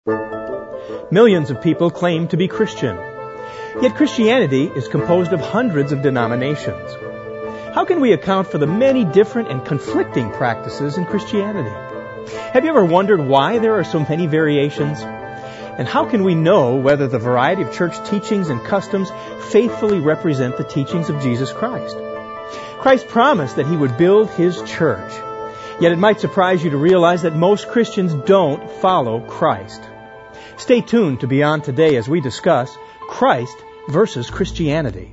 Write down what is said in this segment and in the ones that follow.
Millions of people claim to be Christian. Yet Christianity is composed of hundreds of denominations. How can we account for the many different and conflicting practices in Christianity? Have you ever wondered why there are so many variations? And how can we know whether the variety of church teachings and customs faithfully represent the teachings of Jesus Christ? Christ promised that He would build His church. Yet it might surprise you to realize that most Christians don't follow Christ. Stay tuned to Beyond Today as we discuss Christ versus Christianity.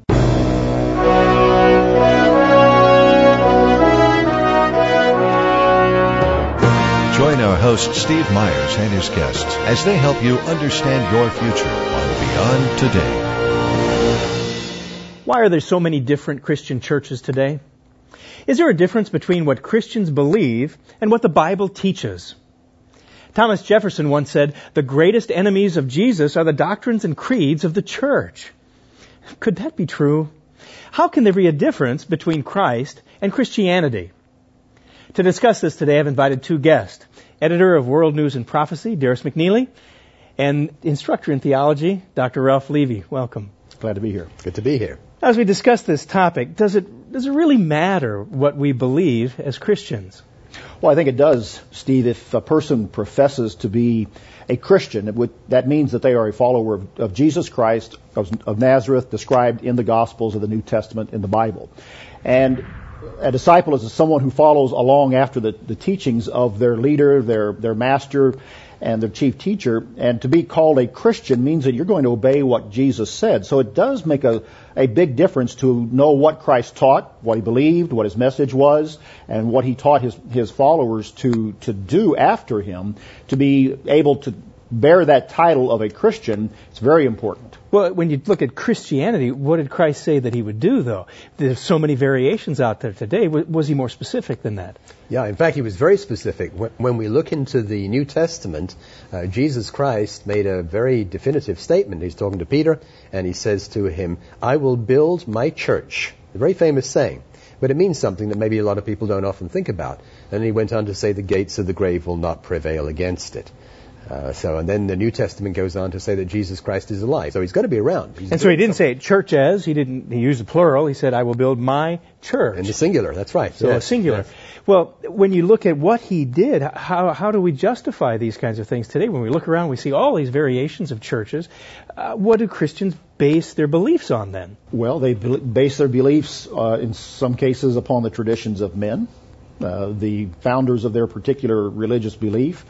Join our host Steve Myers and his guests as they help you understand your future on Beyond Today. Why are there so many different Christian churches today? Is there a difference between what Christians believe and what the Bible teaches? Thomas Jefferson once said, "The greatest enemies of Jesus are the doctrines and creeds of the church." Could that be true? How can there be a difference between Christ and Christianity? To discuss this today, I've invited two guests. Editor of World News and Prophecy, Darris McNeely, and instructor in theology, Dr. Ralph Levy. Welcome. Glad to be here. Good to be here. As we discuss this topic, does it really matter what we believe as Christians? Well, I think it does, Steve. If a person professes to be a Christian, that means that they are a follower of Jesus Christ of Nazareth, described in the Gospels of the New Testament in the Bible. And a disciple is someone who follows along after the teachings of their leader, their master, and their chief teacher. And to be called a Christian means that you're going to obey what Jesus said. So it does make a big difference to know what Christ taught, what He believed, what His message was, and what He taught His followers to do after Him. To be able to bear that title of a Christian, it's very important. Well, when you look at Christianity, what did Christ say that He would do, though? There's so many variations out there today. Was He more specific than that? Yeah, in fact, He was very specific. When we look into the New Testament, Jesus Christ made a very definitive statement. He's talking to Peter, and He says to him, "I will build my church." A very famous saying. But it means something that maybe a lot of people don't often think about. And He went on to say, "The gates of the grave will not prevail against it." And then the New Testament goes on to say that Jesus Christ is alive. So He's going to be around. And so He didn't say church as, He used the plural. He said, "I will build my church." In the singular, that's right. So a singular. Yes. Well, when you look at what He did, how do we justify these kinds of things today? When we look around, we see all these variations of churches. What do Christians base their beliefs on then? Well, they base their beliefs in some cases upon the traditions of men. The founders of their particular religious belief.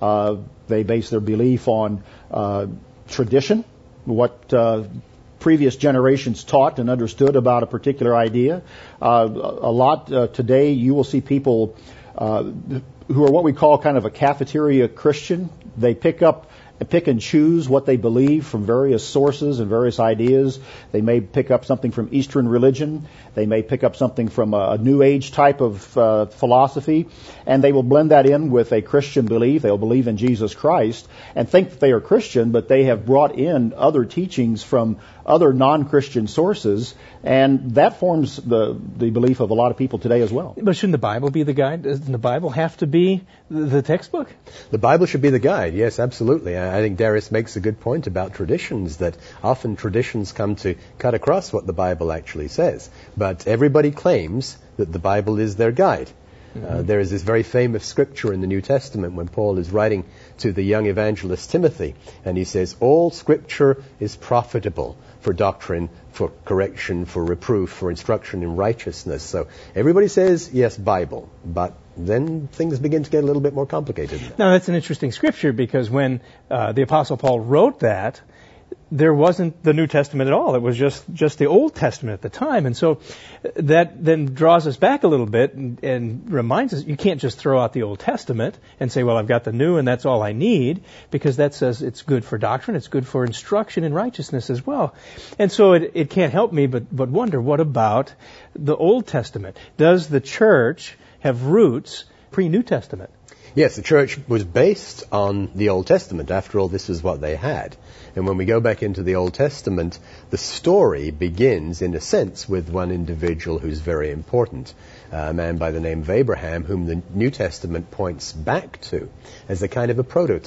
They base their belief on tradition, what previous generations taught and understood about a particular idea. A lot today you will see people who are what we call kind of a cafeteria Christian. They pick and choose what they believe from various sources and various ideas. They may pick up something from Eastern religion. They may pick up something from a New Age type of philosophy, and they will blend that in with a Christian belief. They'll believe in Jesus Christ and think that they are Christian, but they have brought in other teachings from other non-Christian sources, and that forms the belief of a lot of people today as well. But shouldn't the Bible be the guide? Doesn't the Bible have to be the textbook? The Bible should be the guide, yes, absolutely. I think Darris makes a good point about traditions, that often traditions come to cut across what the Bible actually says. But everybody claims that the Bible is their guide. There is this very famous scripture in the New Testament when Paul is writing to the young evangelist Timothy, and he says, "All scripture is profitable for doctrine, for correction, for reproof, for instruction in righteousness." So everybody says, yes, Bible, but then things begin to get a little bit more complicated. Now, that's an interesting scripture, because when the Apostle Paul wrote that, there wasn't the New Testament at all. It was just the Old Testament at the time. And so that then draws us back a little bit and reminds us you can't just throw out the Old Testament and say, well, I've got the New and that's all I need, because that says it's good for doctrine, it's good for instruction in righteousness as well. And so it can't help me but wonder, what about the Old Testament? Does the church have roots pre-New Testament? Yes, the church was based on the Old Testament. After all, this is what they had. And when we go back into the Old Testament, the story begins, in a sense, with one individual who's very important, a man by the name of Abraham, whom the New Testament points back to as a kind of a prototype.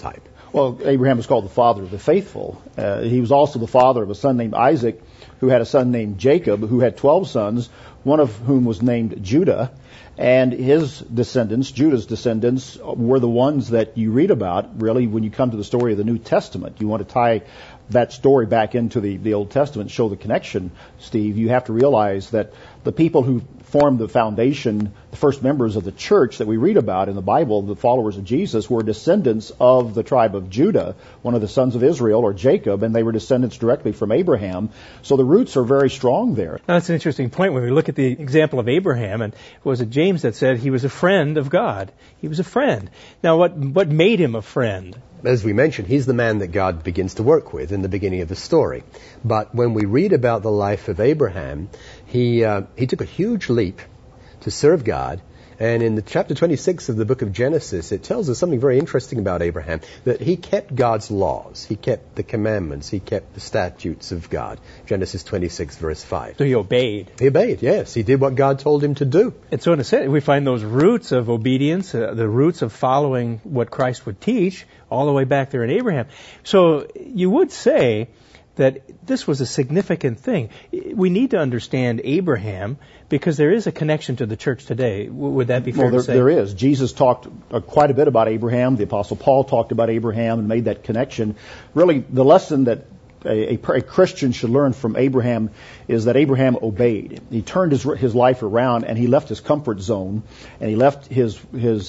Well, Abraham was called the father of the faithful. He was also the father of a son named Isaac, who had a son named Jacob, who had 12 sons, one of whom was named Judah. And his descendants, Judah's descendants, were the ones that you read about, really, when you come to the story of the New Testament. You want to tie that story back into the Old Testament, show the connection, Steve. You have to realize that the people who formed the foundation, the first members of the church that we read about in the Bible, the followers of Jesus, were descendants of the tribe of Judah, one of the sons of Israel, or Jacob, and they were descendants directly from Abraham. So the roots are very strong there. Now, that's an interesting point when we look at the example of Abraham, and was it James that said he was a friend of God? He was a friend. Now, what made him a friend? As we mentioned, he's the man that God begins to work with in the beginning of the story. But when we read about the life of Abraham, he took a huge leap to serve God. And in the chapter 26 of the book of Genesis, it tells us something very interesting about Abraham, that he kept God's laws. He kept the commandments. He kept the statutes of God. Genesis 26, verse 5. So he obeyed. He obeyed, yes. He did what God told him to do. And so in a sense, we find those roots of obedience, the roots of following what Christ would teach, all the way back there in Abraham. So you would say that this was a significant thing. We need to understand Abraham because there is a connection to the church today. Would that be fair to say? There is. Jesus talked quite a bit about Abraham. The Apostle Paul talked about Abraham and made that connection. Really, the lesson that a Christian should learn from Abraham is that Abraham obeyed. He turned his life around, and he left his comfort zone, and he left his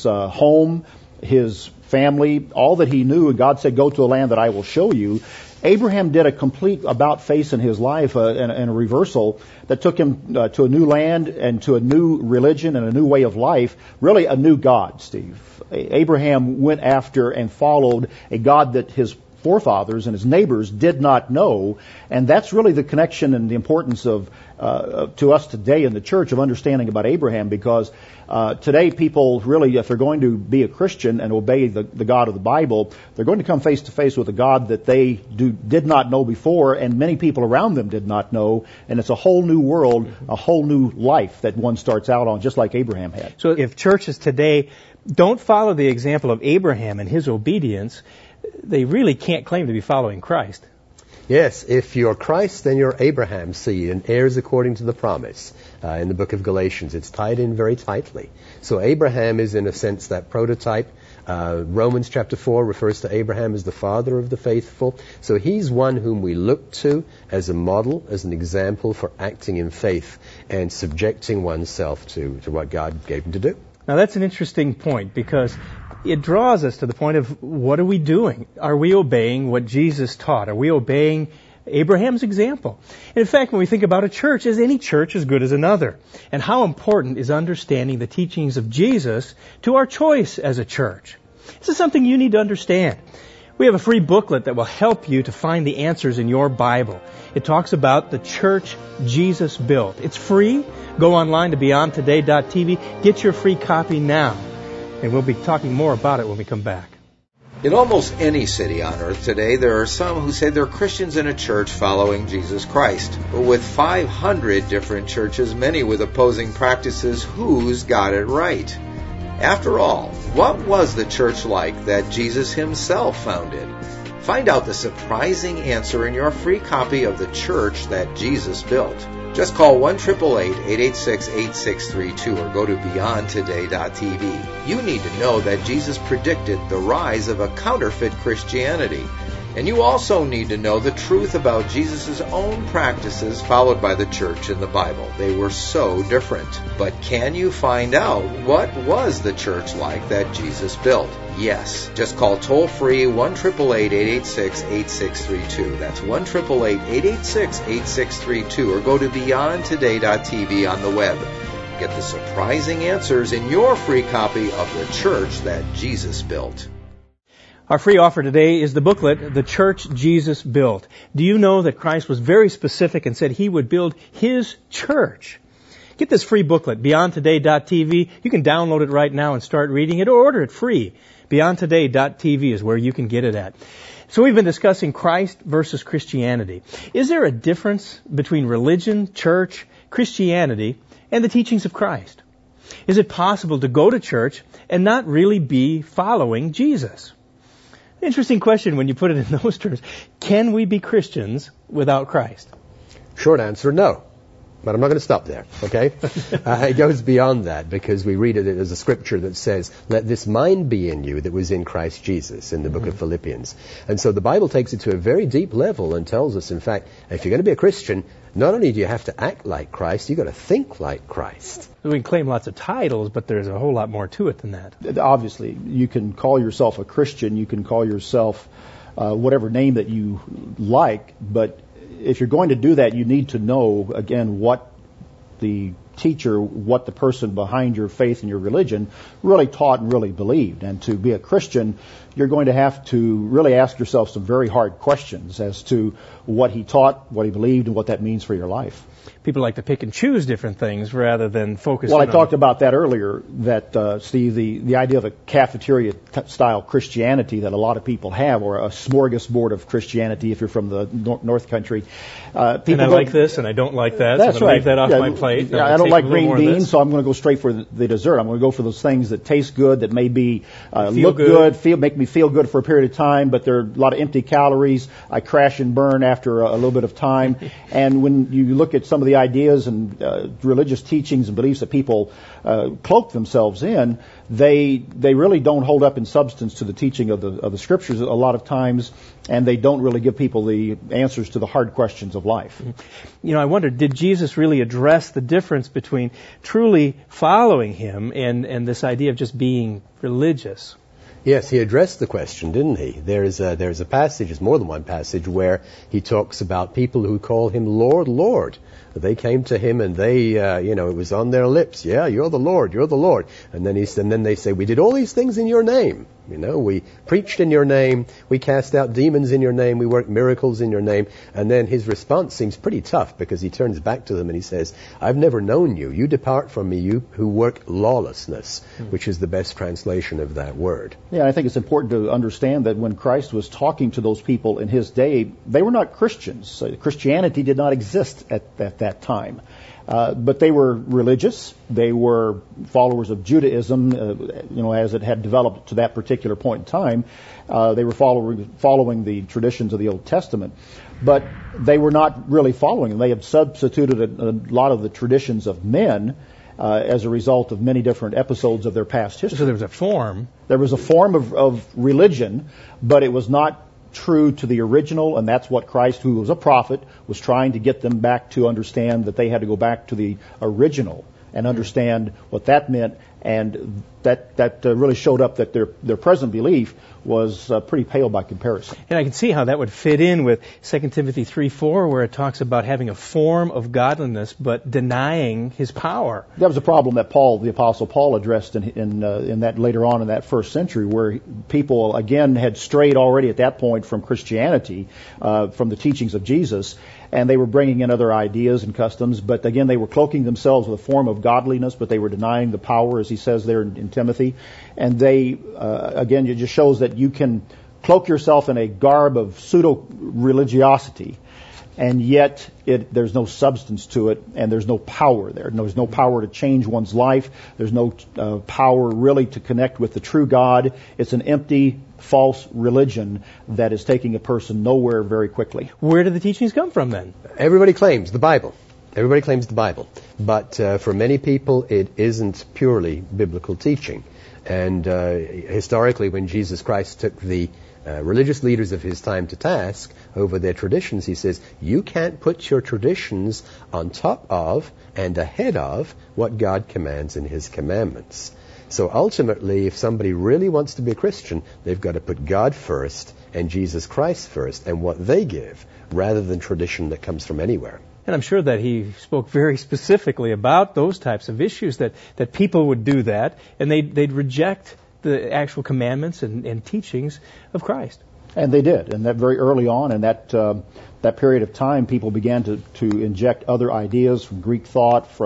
home, his family, all that he knew, and God said, go to a land that I will show you. Abraham did a complete about-face in his life and a reversal that took him to a new land and to a new religion and a new way of life, really a new God, Steve. Abraham went after and followed a God that his forefathers and his neighbors did not know, and that's really the connection and the importance of to us today in the church of understanding about Abraham, because today people really, if they're going to be a Christian and obey the God of the Bible, they're going to come face to face with a God that they did not know before, and many people around them did not know, and it's a whole new world, a whole new life that one starts out on, just like Abraham had. So if churches today don't follow the example of Abraham and his obedience, they really can't claim to be following Christ. Yes, if you're Christ, then you're Abraham's seed and heirs according to the promise. In the book of Galatians, it's tied in very tightly. So Abraham is, in a sense, that prototype. Romans chapter 4 refers to Abraham as the father of the faithful. So he's one whom we look to as a model, as an example for acting in faith and subjecting oneself to what God gave him to do. Now that's an interesting point, because it draws us to the point of what are we doing? Are we obeying what Jesus taught? Are we obeying Abraham's example? And in fact, when we think about a church, is any church as good as another? And how important is understanding the teachings of Jesus to our choice as a church? This is something you need to understand. We have a free booklet that will help you to find the answers in your Bible. It talks about the church Jesus built. It's free. Go online to beyondtoday.tv. Get your free copy now. And we'll be talking more about it when we come back. In almost any city on earth today, there are some who say they're Christians in a church following Jesus Christ. But with 500 different churches, many with opposing practices, who's got it right? After all, what was the church like that Jesus himself founded? Find out the surprising answer in your free copy of The Church That Jesus Built. Just call 1-888-886-8632 or go to beyondtoday.tv. You need to know that Jesus predicted the rise of a counterfeit Christianity. And you also need to know the truth about Jesus' own practices followed by the church in the Bible. They were so different. But can you find out what was the church like that Jesus built? Yes. Just call toll-free 1-888-886-8632. That's 1-888-886-8632 or go to beyondtoday.tv on the web. Get the surprising answers in your free copy of The Church That Jesus Built. Our free offer today is the booklet, The Church Jesus Built. Do you know that Christ was very specific and said he would build his church? Get this free booklet, beyondtoday.tv. You can download it right now and start reading it or order it free. Beyondtoday.tv is where you can get it at. So we've been discussing Christ versus Christianity. Is there a difference between religion, church, Christianity, and the teachings of Christ? Is it possible to go to church and not really be following Jesus? Interesting question when you put it in those terms. Can we be Christians without Christ? Short answer, no. But I'm not going to stop there, okay? It goes beyond that because we read it as a scripture that says, let this mind be in you that was in Christ Jesus in the book of Philippians. And so the Bible takes it to a very deep level and tells us, in fact, if you're going to be a Christian, not only do you have to act like Christ, you've got to think like Christ. We can claim lots of titles, but there's a whole lot more to it than that. Obviously, you can call yourself a Christian, you can call yourself whatever name that you like, but if you're going to do that, you need to know, again, what the teacher, what the person behind your faith and your religion really taught and really believed. And to be a Christian, you're going to have to really ask yourself some very hard questions as to what he taught, what he believed, and what that means for your life. People like to pick and choose different things rather than focus Well, on... I talked about that earlier, that, Steve, the idea of a cafeteria-style Christianity that a lot of people have, or a smorgasbord of Christianity if you're from the North Country. And I like this, and I don't like that, That's so I'm going to right. leave that off my plate. I don't like green beans, so I'm going to go straight for the dessert. I'm going to go for those things that taste good, that maybe look good, make me feel good for a period of time, but there are a lot of empty calories. I crash and burn after a little bit of time. And when you look at some of the ideas and religious teachings and beliefs that people cloak themselves in, they really don't hold up in substance to the teaching of the Scriptures a lot of times, and they don't really give people the answers to the hard questions of life. You know, I wonder, did Jesus really address the difference between truly following him and this idea of just being religious? Yes, he addressed the question, didn't he? There's a passage, there's more than one passage, where he talks about people who call him Lord, Lord. They came to him and they, it was on their lips. Yeah, you're the Lord, you're the Lord. And then they say, we did all these things in your name. We preached in your name, we cast out demons in your name, we worked miracles in your name. And then his response seems pretty tough because he turns back to them and he says, I've never known you. You depart from me, you who work lawlessness, which is the best translation of that word. Yeah, I think it's important to understand that when Christ was talking to those people in his day, they were not Christians. Christianity did not exist at that time. But they were religious. They were followers of Judaism, as it had developed to that particular point in time. They were following the traditions of the Old Testament. But they were not really following them. They had substituted a lot of the traditions of men as a result of many different episodes of their past history. So there was a form. There was a form of religion, but it was not true to the original, and that's what Christ, who was a prophet, was trying to get them back to understand, that they had to go back to the original and understand what that meant, and that really showed up that their present belief was pretty pale by comparison. And I can see how that would fit in with 2 Timothy 3:4, where it talks about having a form of godliness but denying his power. That was a problem that the Apostle Paul addressed in that later on in that first century, where people again had strayed already at that point from Christianity, from the teachings of Jesus, and they were bringing in other ideas and customs. But again, they were cloaking themselves with a form of godliness, but they were denying the power, as he says there in Timothy. And they, again, it just shows that you can cloak yourself in a garb of pseudo-religiosity, and yet there's no substance to it, and there's no power there. There's no power to change one's life. There's no power really to connect with the true God. It's an empty, false religion that is taking a person nowhere very quickly. Where do the teachings come from then? Everybody claims the Bible. Everybody claims the Bible. But for many people, it isn't purely biblical teaching. And historically, when Jesus Christ took the religious leaders of his time to task over their traditions, he says, you can't put your traditions on top of and ahead of what God commands in his commandments. So ultimately, if somebody really wants to be a Christian, they've got to put God first and Jesus Christ first and what they give, rather than tradition that comes from anywhere. And I'm sure that he spoke very specifically about those types of issues, that people would do that, and they'd reject the actual commandments and teachings of Christ. And they did. And that very early on in that period of time, people began to inject other ideas from Greek thought, from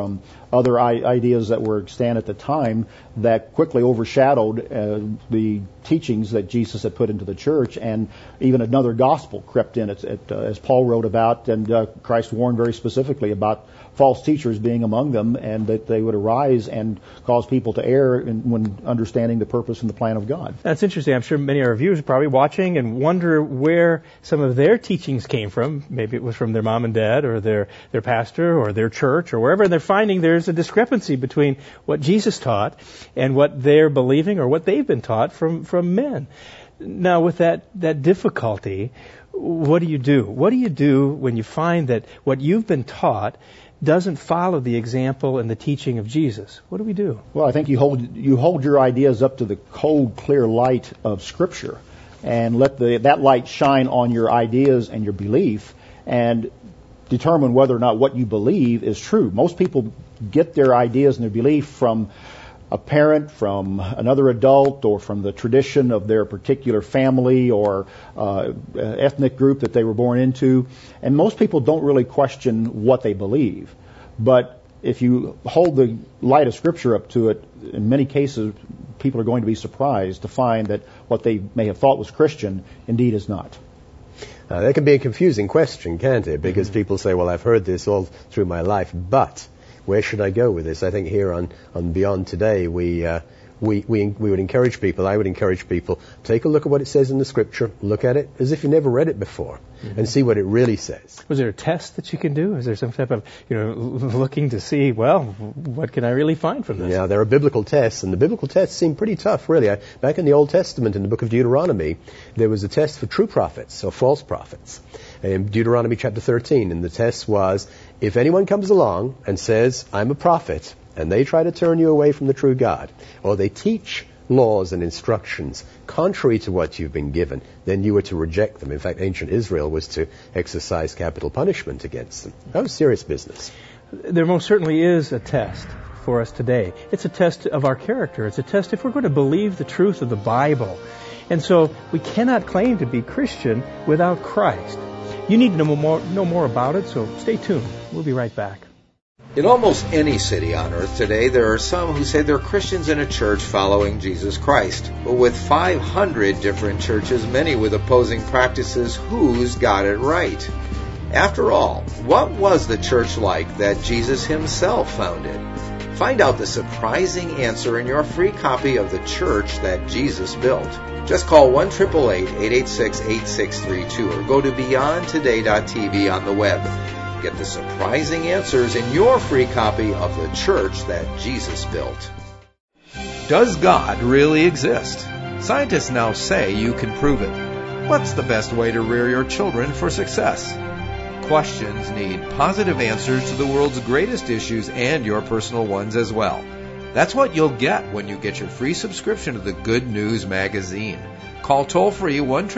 other ideas that were extant at the time that quickly overshadowed the teachings that Jesus had put into the church, and even another gospel crept in, as Paul wrote about, and Christ warned very specifically about false teachers being among them, and that they would arise and cause people to err when understanding the purpose and the plan of God. That's interesting. I'm sure many of our viewers are probably watching and wonder where some of their teachings came from. Maybe it was from their mom and dad or their pastor or their church or wherever. And they're finding there's a discrepancy between what Jesus taught and what they're believing or what they've been taught from men. Now, with that difficulty, what do you do? What do you do when you find that what you've been taught doesn't follow the example and the teaching of Jesus? What do we do? Well, I think you hold your ideas up to the cold, clear light of Scripture, and let that light shine on your ideas and your belief, and determine whether or not what you believe is true. Most people get their ideas and their belief from a parent, from another adult, or from the tradition of their particular family or ethnic group that they were born into. And most people don't really question what they believe. But if you hold the light of Scripture up to it, in many cases, people are going to be surprised to find that what they may have thought was Christian indeed is not. That can be a confusing question, can't it? Because people say, well, I've heard this all through my life, but where should I go with this? I think here on Beyond Today, we would encourage people, I would encourage people, take a look at what it says in the Scripture, look at it as if you never read it before, and see what it really says. Was there a test that you can do? Is there some type of, looking to see, well, what can I really find from this? Yeah, there are biblical tests, and the biblical tests seem pretty tough, really. Back in the Old Testament, in the book of Deuteronomy, there was a test for true prophets, or false prophets, in Deuteronomy chapter 13, and the test was, if anyone comes along and says, I'm a prophet, and they try to turn you away from the true God, or they teach laws and instructions contrary to what you've been given, then you were to reject them. In fact, ancient Israel was to exercise capital punishment against them. That was serious business. There most certainly is a test for us today. It's a test of our character. It's a test if we're going to believe the truth of the Bible. And so we cannot claim to be Christian without Christ. You need to know more about it, so stay tuned. We'll be right back. In almost any city on earth today, there are some who say they're Christians in a church following Jesus Christ. But with 500 different churches, many with opposing practices, who's got it right? After all, what was the church like that Jesus himself founded? Find out the surprising answer in your free copy of The Church That Jesus Built. Just call 1-888-886-8632 or go to beyondtoday.tv on the web. Get the surprising answers in your free copy of The Church That Jesus Built. Does God really exist? Scientists now say you can prove it. What's the best way to rear your children for success? Questions need positive answers to the world's greatest issues and your personal ones as well. That's what you'll get when you get your free subscription to the Good News Magazine. Call toll-free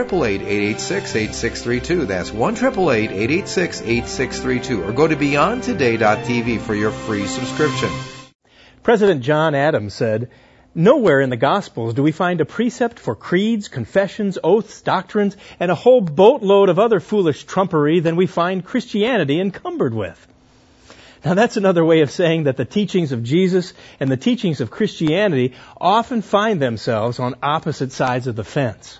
1-888-886-8632. That's 1-888-886-8632. Or go to beyondtoday.tv for your free subscription. President John Adams said, "Nowhere in the Gospels do we find a precept for creeds, confessions, oaths, doctrines, and a whole boatload of other foolish trumpery than we find Christianity encumbered with." Now that's another way of saying that the teachings of Jesus and the teachings of Christianity often find themselves on opposite sides of the fence.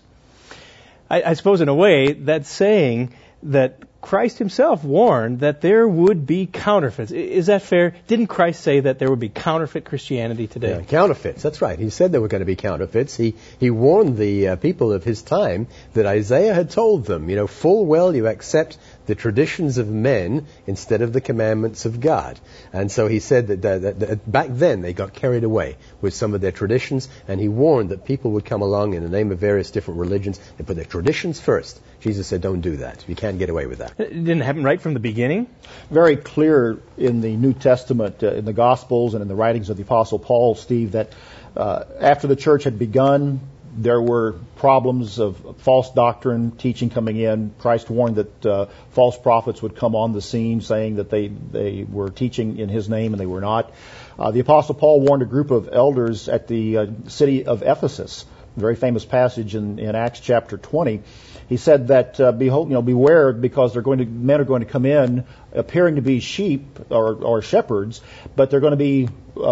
I suppose in a way that's saying that Christ himself warned that there would be counterfeits. Is that fair? Didn't Christ say that there would be counterfeit Christianity today? Yeah, counterfeits, that's right. He said there were going to be counterfeits. He warned the people of his time that Isaiah had told them, full well you accept the traditions of men instead of the commandments of God. And so he said that back then they got carried away with some of their traditions, and he warned that people would come along in the name of various different religions and put their traditions first. Jesus said, don't do that. You can't get away with that. It didn't happen right from the beginning? Very clear in the New Testament, in the Gospels and in the writings of the Apostle Paul, Steve, that after the church had begun, there were problems of false doctrine, teaching coming in. Christ warned that false prophets would come on the scene saying that they were teaching in his name and they were not. The Apostle Paul warned a group of elders at the city of Ephesus very famous passage in Acts chapter 20. He said that, behold, beware, because men are going to come in appearing to be sheep or shepherds, but they're going to be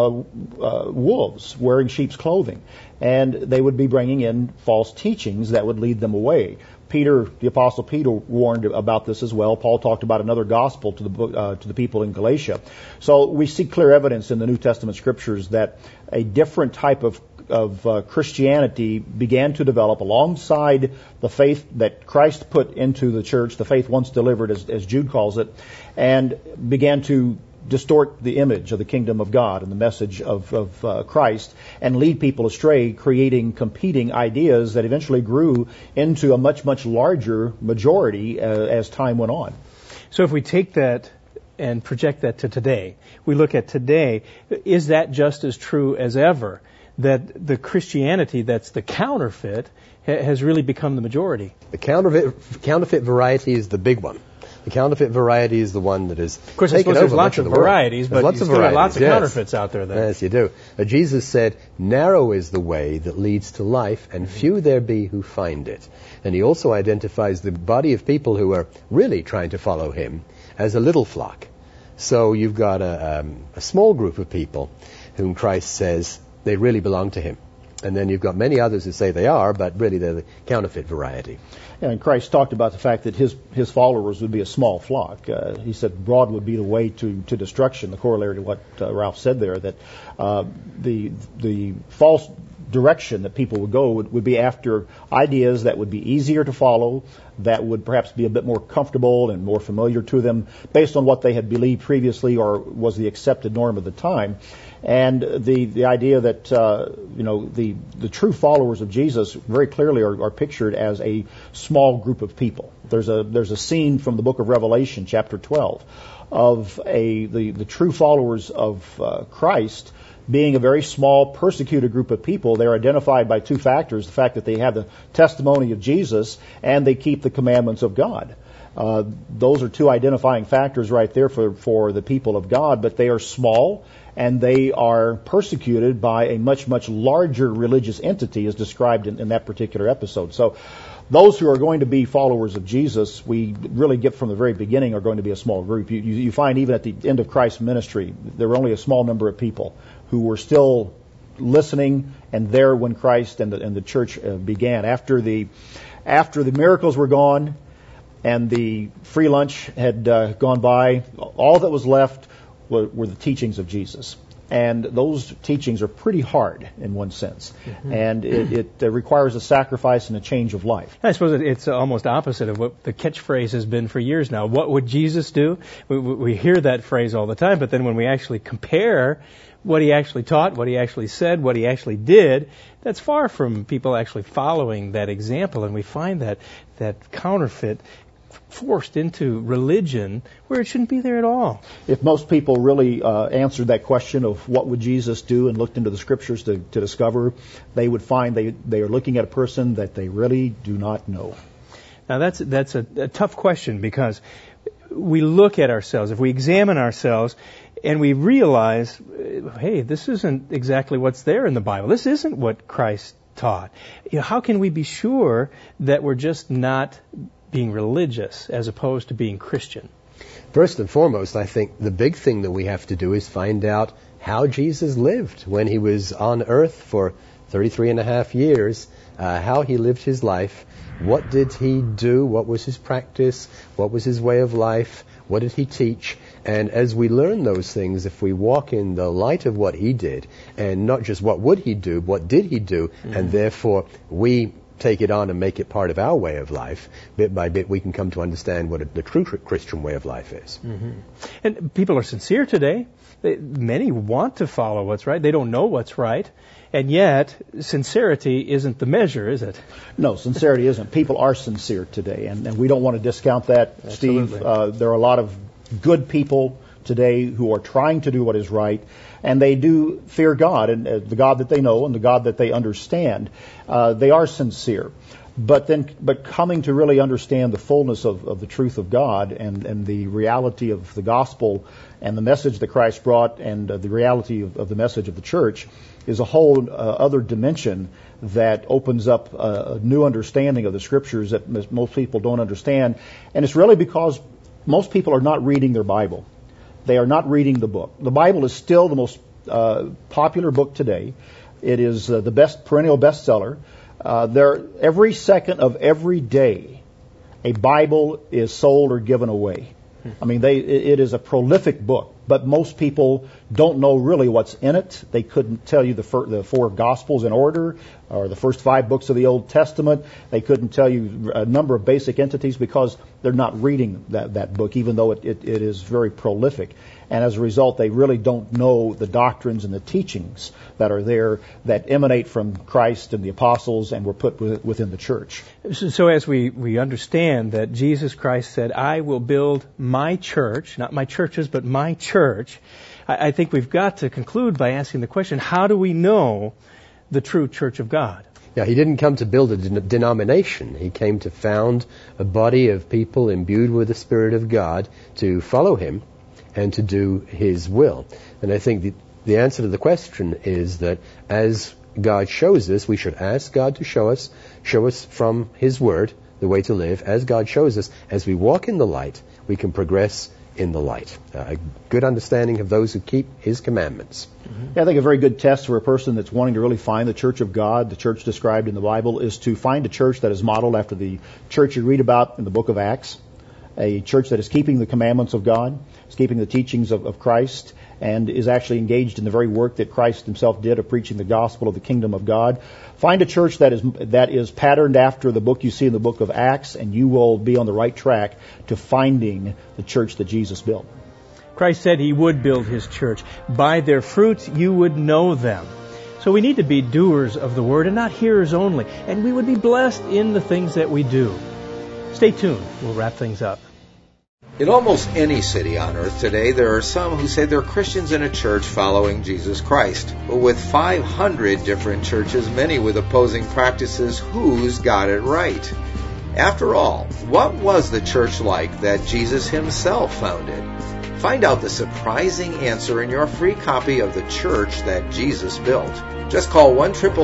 wolves wearing sheep's clothing. And they would be bringing in false teachings that would lead them away. The Apostle Peter warned about this as well. Paul talked about another gospel to the people in Galatia. So we see clear evidence in the New Testament scriptures that a different type of Christianity began to develop alongside the faith that Christ put into the church, the faith once delivered, as Jude calls it, and began to distort the image of the kingdom of God and the message of Christ and lead people astray, creating competing ideas that eventually grew into a much, much larger majority as time went on. So if we take that and project that to today, we look at today, is that just as true as ever? That the Christianity that's the counterfeit has really become the majority? The counterfeit variety is the big one. The counterfeit variety is the one that is of course, I suppose there's lots of varieties, but you still got lots of counterfeits out there then. Yes, you do. Jesus said, narrow is the way that leads to life, and few there be who find it. And he also identifies the body of people who are really trying to follow him as a little flock. So you've got a small group of people whom Christ says they really belong to him. And then you've got many others who say they are, but really they're the counterfeit variety. And Christ talked about the fact that his followers would be a small flock. He said broad would be the way to destruction, the corollary to what Ralph said there, that the false direction that people would go would be after ideas that would be easier to follow, that would perhaps be a bit more comfortable and more familiar to them based on what they had believed previously or was the accepted norm of the time. And the idea that the true followers of Jesus very clearly are pictured as a small group of people. There's a scene from the book of Revelation, chapter 12, of the true followers of Christ being a very small, persecuted group of people. They're identified by two factors: the fact that they have the testimony of Jesus and they keep the commandments of God. Those are two identifying factors right there for the people of God, but they are small and they are persecuted by a much, much larger religious entity as described in that particular episode. So those who are going to be followers of Jesus, we really get from the very beginning, are going to be a small group. You find even at the end of Christ's ministry, there were only a small number of people who were still listening and there when Christ and the church began. After the miracles were gone and the free lunch had gone by, all that was left were the teachings of Jesus. And those teachings are pretty hard in one sense. Mm-hmm. And it requires a sacrifice and a change of life. I suppose it's almost opposite of what the catchphrase has been for years now. What would Jesus do? We hear that phrase all the time, but then when we actually compare what he actually taught, what he actually said, what he actually did, that's far from people actually following that example. And we find that counterfeit forced into religion where it shouldn't be there at all. If most people really answered that question of what would Jesus do and looked into the scriptures to discover, they would find they are looking at a person that they really do not know. Now that's a tough question, because we look at ourselves, if we examine ourselves and we realize, hey, this isn't exactly what's there in the Bible. This isn't what Christ taught. How can we be sure that we're just not being religious as opposed to being Christian? First and foremost, I think the big thing that we have to do is find out how Jesus lived when he was on earth for 33 and a half years, how he lived his life. What did he do? What was his practice? What was his way of life? What did he teach? And as we learn those things, if we walk in the light of what he did, and not just what would he do, what did he do, mm-hmm. and therefore we take it on and make it part of our way of life, bit by bit we can come to understand what the true Christian way of life is. Mm-hmm. And people are sincere today. Many want to follow what's right. They don't know what's right. And yet, sincerity isn't the measure, is it? No, sincerity isn't. People are sincere today, and we don't want to discount that, Absolutely. Steve. There are a lot of good people today who are trying to do what is right, and they do fear God, and the God that they know and the God that they understand. They are sincere. But coming to really understand the fullness of the truth of God and the reality of the gospel and the message that Christ brought and the reality of the message of the church is a whole other dimension that opens up a new understanding of the Scriptures that most people don't understand. And it's really because most people are not reading their Bible. They are not reading the book. The Bible is still the most popular book today. It is the best perennial bestseller. Every second of every day, a Bible is sold or given away. I mean, it is a prolific book, but most people don't know really what's in it. They couldn't tell you the four Gospels in order or the first 5 books of the Old Testament. They couldn't tell you a number of basic entities because they're not reading that book, even though it is very prolific. And as a result, they really don't know the doctrines and the teachings that are there that emanate from Christ and the apostles and were put within the church. So as we understand that Jesus Christ said, I will build my church, not my churches, but my church, I think we've got to conclude by asking the question, how do we know the true church of God? Yeah, he didn't come to build a denomination. He came to found a body of people imbued with the Spirit of God to follow him and to do his will. And I think the answer to the question is that as God shows us, we should ask God to show us from his word the way to live. As God shows us, as we walk in the light, we can progress in the light. A good understanding of those who keep his commandments. Yeah, I think a very good test for a person that's wanting to really find the church of God, the church described in the Bible, is to find a church that is modeled after the church you read about in the book of Acts. A church that is keeping the commandments of God, is keeping the teachings of Christ, and is actually engaged in the very work that Christ himself did of preaching the gospel of the kingdom of God. Find a church that is patterned after the book you see in the book of Acts, and you will be on the right track to finding the church that Jesus built. Christ said he would build his church. By their fruits you would know them. So we need to be doers of the word and not hearers only, and we would be blessed in the things that we do. Stay tuned. We'll wrap things up. In almost any city on earth today, there are some who say they're Christians in a church following Jesus Christ. But with 500 different churches, many with opposing practices, who's got it right? After all, what was the church like that Jesus himself founded? Find out the surprising answer in your free copy of The Church That Jesus Built. Just call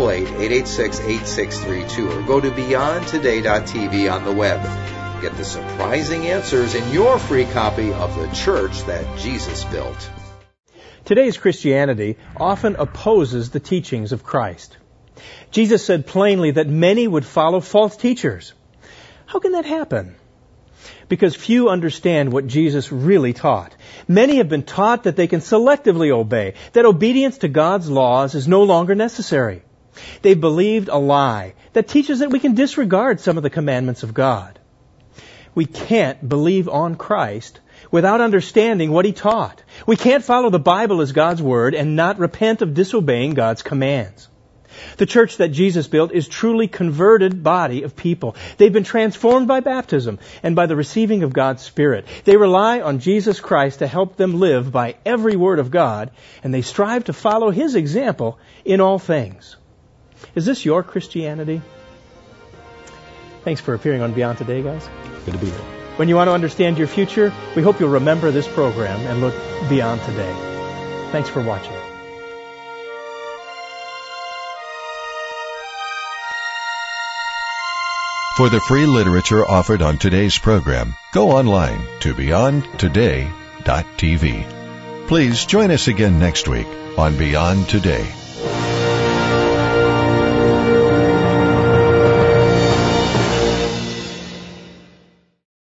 1-888-886-8632 or go to beyondtoday.tv on the web. Get the surprising answers in your free copy of The Church That Jesus Built. Today's Christianity often opposes the teachings of Christ. Jesus said plainly that many would follow false teachers. How can that happen? Because few understand what Jesus really taught. Many have been taught that they can selectively obey, that obedience to God's laws is no longer necessary. They've believed a lie that teaches that we can disregard some of the commandments of God. We can't believe on Christ without understanding what he taught. We can't follow the Bible as God's word and not repent of disobeying God's commands. The church that Jesus built is truly converted body of people. They've been transformed by baptism and by the receiving of God's Spirit. They rely on Jesus Christ to help them live by every word of God, and they strive to follow his example in all things. Is this your Christianity? Thanks for appearing on Beyond Today, guys. Good to be here. When you want to understand your future, we hope you'll remember this program and look beyond today. Thanks for watching. For the free literature offered on today's program, go online to beyondtoday.tv. Please join us again next week on Beyond Today.